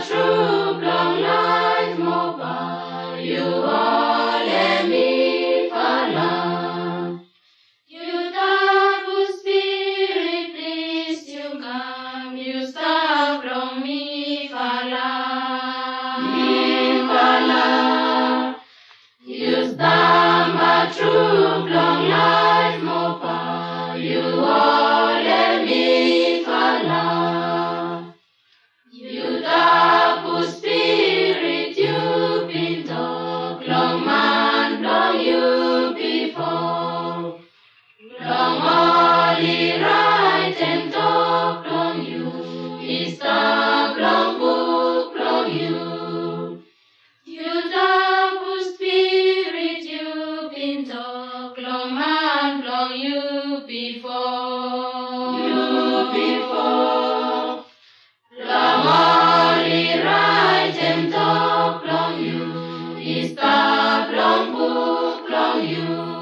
true long life mopa, you ole mi fala. You double spirit, please you come, you stop from mi fala. Mi fala. You stand a true long life mopa, you ole mi fala. You double spirit, you been talk, long man, long you before. Long holy right and talk, long you, is talk, long book, long you. You double spirit, you been talk, long man, long you before. You before. Long holy right and talk, long you, is talk, long book, long you.